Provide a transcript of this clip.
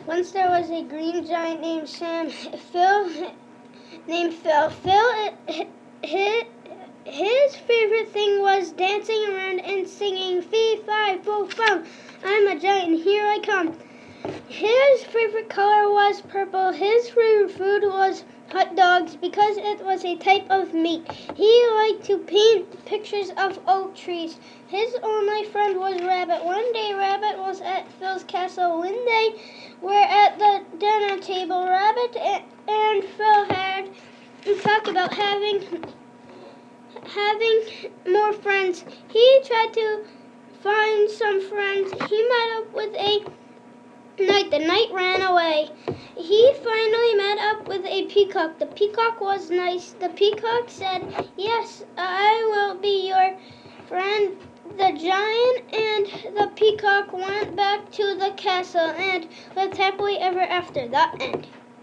Once there was a green giant named Phil. His favorite thing was dancing around and singing fee, fi, fo, fum. I'm a giant, here I come. His favorite color was purple. His favorite food was hot dogs because it was a type of meat. He liked to paint pictures of oak trees. His only friend was Rabbit. One day Rabbit was at Phil's castle. When they were at the dinner table, Rabbit and Phil had talked about having more friends. He tried to find some friends. He met up with a knight. The knight ran away. He finally met up with a peacock. The peacock was nice. The peacock said, "Yes, I will be your friend." The giant and the peacock went back to the castle and lived happily ever after. The end.